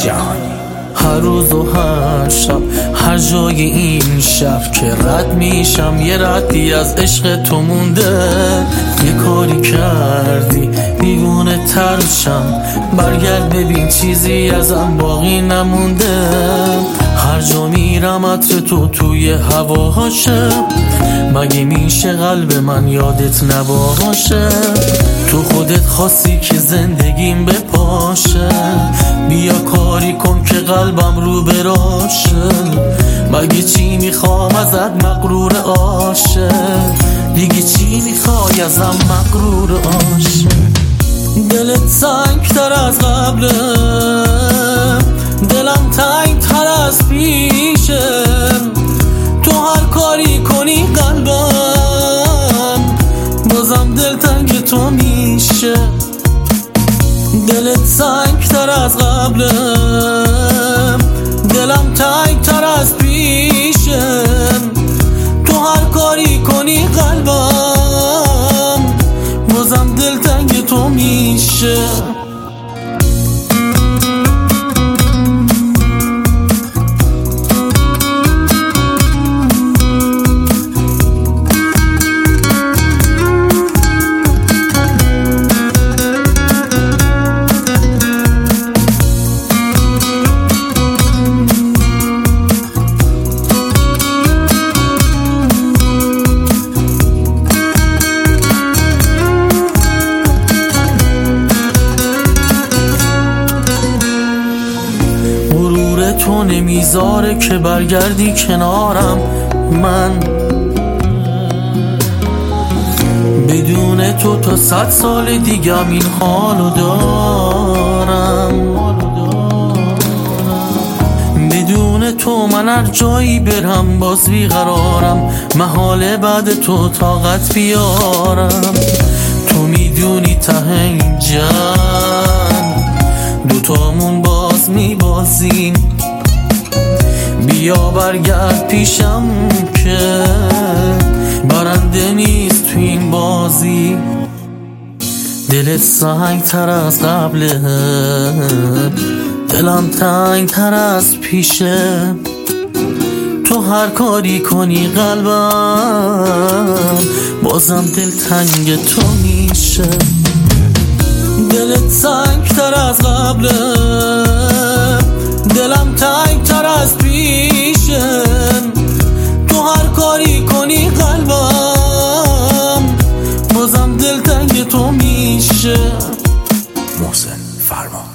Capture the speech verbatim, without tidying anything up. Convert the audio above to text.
جهانی. هر روز و هر شب هر جای این شهر که رد میشم یه ردی از عشق تو مونده. یه کاری کردی دیوونه ترشم، برگرد ببین چیزی ازم باقی نمونده. هر جا میرم عطر تو توی هواهاشه، مگه میشه قلب من یادت نباشه؟ تو خودت خواستی که زندگیم بپاشه، بیا کاری کن که قلبم رو براشه. مگه چی میخوام ازت مغرور عاشق، دیگه چی میخوای ازم مغرور عاشق؟ دلت سنگ تر از قبله، دلم تنگ تر از پیشه. تو هر کاری کنی قلبم بازم دل تنگ تو میشه. دلت سنگ تر از قبله، دلم تنگ تر از پیشه. تو هر کاری کنی قلبم بازم دل تنگ تو میشه. تو نمیذاره که برگردی کنارم، من بدون تو تا صد سال دیگم این حالو دارم. بدون تو من هر جایی برم باز بیقرارم، محاله بعد تو طاقت بیارم. تو میدونی ته این جنگ دوتامون باز میبازیم، بیا برگرد پیشم که برنده نیست تو این بازی. دلت سنگ تر از قبله، دلم تنگ تر از پیشه. تو هر کاری کنی قلبم بازم دل تنگ تو میشه. دلت سنگ تر از قبله، دلم تنگ تر از پیشه. تو هر کاری کنی قلبم بازم دل تنگ تو میشه. محسن فرمان.